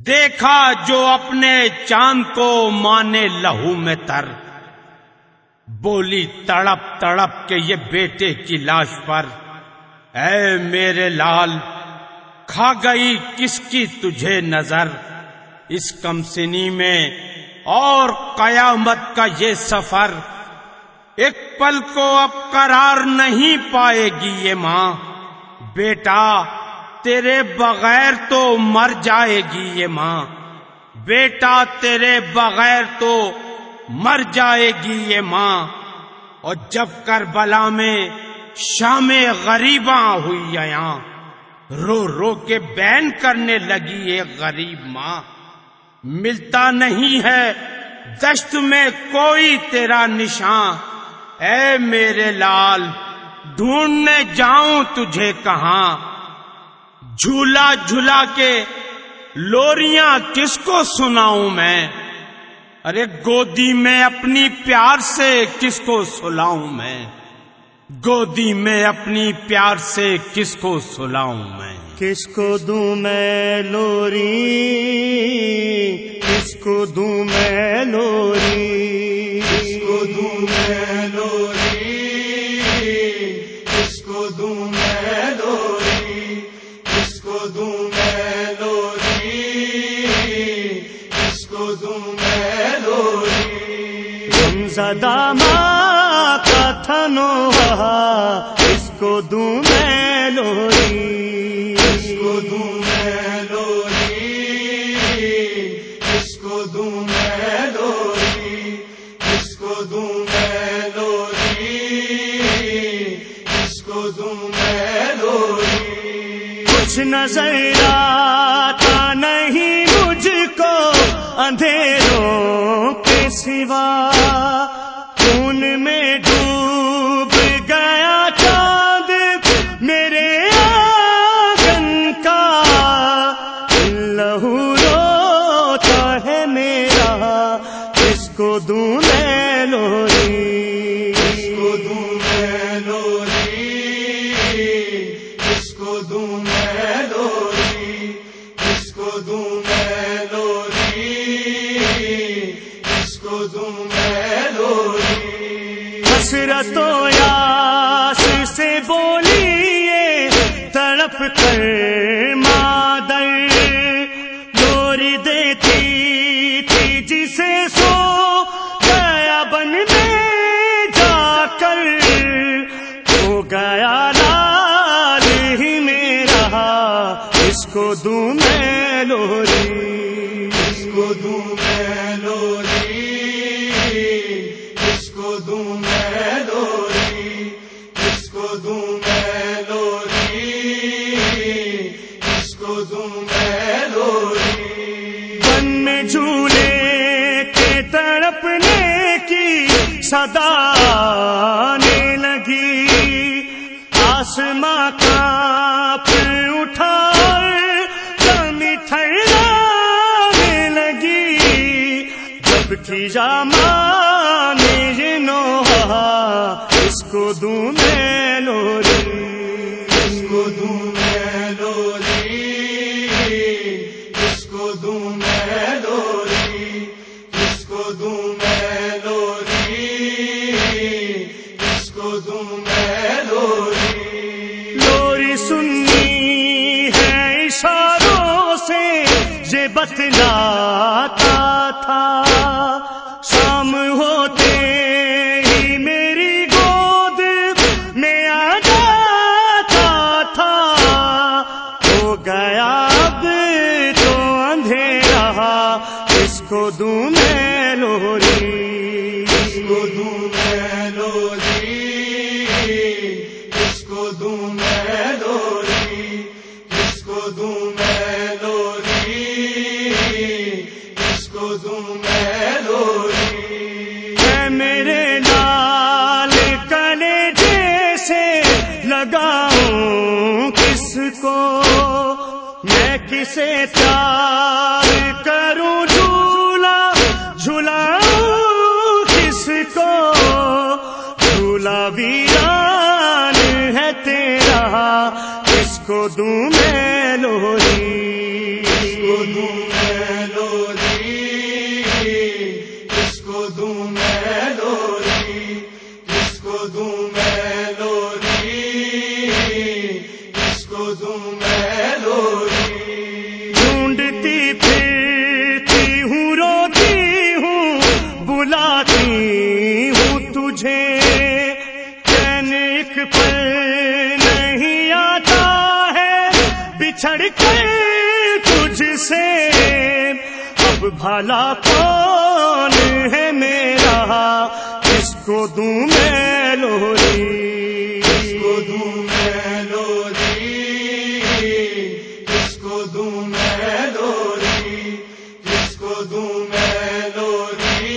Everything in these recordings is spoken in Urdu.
دیکھا جو اپنے چاند کو مانے لہو میں تر، بولی تڑپ تڑپ کے یہ بیٹے کی لاش پر، اے میرے لال کھا گئی کس کی تجھے نظر، اس کم سنی میں اور قیامت کا یہ سفر، ایک پل کو اب قرار نہیں پائے گی یہ ماں، بیٹا تیرے بغیر تو مر جائے گی یہ ماں، بیٹا تیرے بغیر تو مر جائے گی یہ ماں۔ اور جب کربلا میں شام غریباں ہوئی عیاں، رو رو کے بین کرنے لگی ایک غریب ماں، ملتا نہیں ہے دشت میں کوئی تیرا نشان، اے میرے لال ڈھونڈنے جاؤں تجھے کہاں، جھولا جھلا کے لوریاں کس کو سناؤں میں، ارے گودی میں اپنی پیار سے کس کو سلاؤں میں، گودی میں اپنی پیار سے کس کو سلاؤں میں، کس کو دوں میں لوری، کس کو دوں میں لوری، کس کو دوں میں لوری، کس کو دوں میں لوری، کس کو دوں میں لوری، کس کو دوں میں لوری، غمزدہ ماں کا تھنوا، کس کو دوں میں لوری، کس کو دوں میں لوری، کس کو دوں میں لوری، کس کو دوں میں لوری، کس کو دوں میں لوری، کچھ نظر آتا نہیں مجھ کو اندھیروں کے سوا، خون میں ڈوب گیا چاند میرے آنگن کا، لہو روتا ہے میرا، کس کو دوں میں لوری، کس کو دوں میں لوری، کس کو دوں میں لوری، کس کو دوں میں لوری، کس کو دوں میں لوری، حسرت و یاس سے بولیے تڑپ کر مادر، لوری دیتی تھی جسے سو گیا بن میں جا کر، ہو گیا لال ہی میرا، اس کو دوں میں لوری، کس کو دوں میں لوری، کس کو دوں میں لوری، کس کو دوں میں لوری، کس کو دوں میں لوری، بن میں جھولے کے تڑپنے کی صدا آنے لگی، آسماں کانپ اٹھا زمین تھرانے لگی، جب کھیجا ماں نے یہ نوحہ، اس کو دوں میں لوری، کس کو دوں میں لوری، کس کو دوں میں لوری، کس کو دوں میں لوری، کس کو دوں میں لوری، لوری سننی ہے اشاروں سے یہ بتلاتا تھا، شام ہوتے ہی میری گود میں آ جاتا تھا، ہو گیا اب تو اندھیرا، کس کو دوں میں لوری، کس کو دوں میں لوری، کس کو دوں میں لوری، کس کو دوں میں لوری، کس کو دوں میں لوری، اے میرے لال کلیجے سے لگاؤں کس کو، میں کسے پیار کروں، جھولا جھلاؤں کس کو، جھولا ویران ہے تیرا، کس کو دوں میں لوری، کس کو دوں دوں میں لوری کس کو دوں میں لوری کس کو دوں میں لوری کس کو دوں میں لوری ڈھونڈتی پھرتی ہوں روتی ہوں بلاتی ہوں تجھے چین ایک پل نہیں آتا ہے بچھڑ کر تجھ سے اب بھلا کون ہے میرا کس کو دوں میں لوری کس کو دوں میں لوری کس کو دوں میں لوری کس کو دوں میں لوری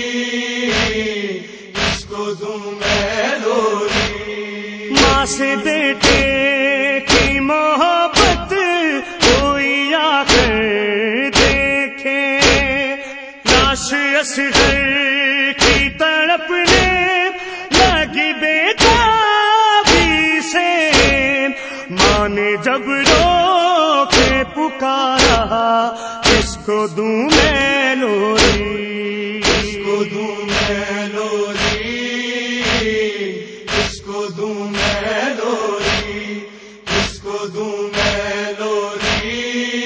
کس کو دوں میں لوری ماں سے بیٹے کی محبت کوئی آ کر دیکھے لاش اصغر کی تڑپنے لگی بیٹا بھی سے ماں نے جب رو کے پکارا کس کو دوں میں لوری کس کو دوں میں لوری کس کو دوں میں لوری کس کو دوں میں لوری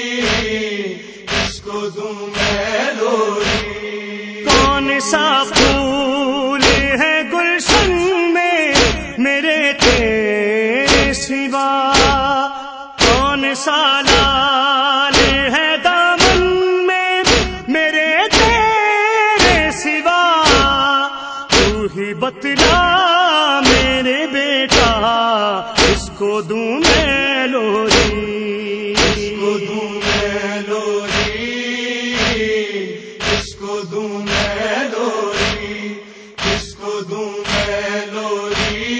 کس کو دوں میں لوری کون سا پھول ہے گلشن میں میرے تیرے سوا کون سا لال ہے دامن میں میرے تیرے سوا تو ہی بتلا میرے بیٹا کس کو دوں میں لوری کس کو دوں میں لوری کس کو دوں میں لوری کس کو دوں میں لوری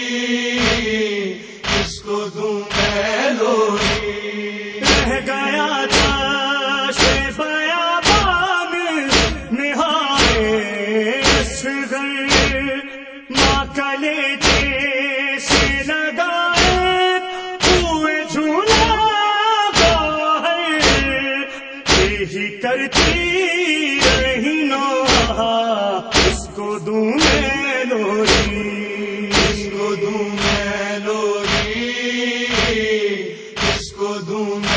کس کو دوں میں لوری رہ گیا تھا شیف بیابان نہائے اصغر ماں کلیجے سے لگائے ہوئے جھولا باہر یہی کرتی رہی نوحہ کس کو دوں میں لوری کس کو دوں میں لوری کس کو دوں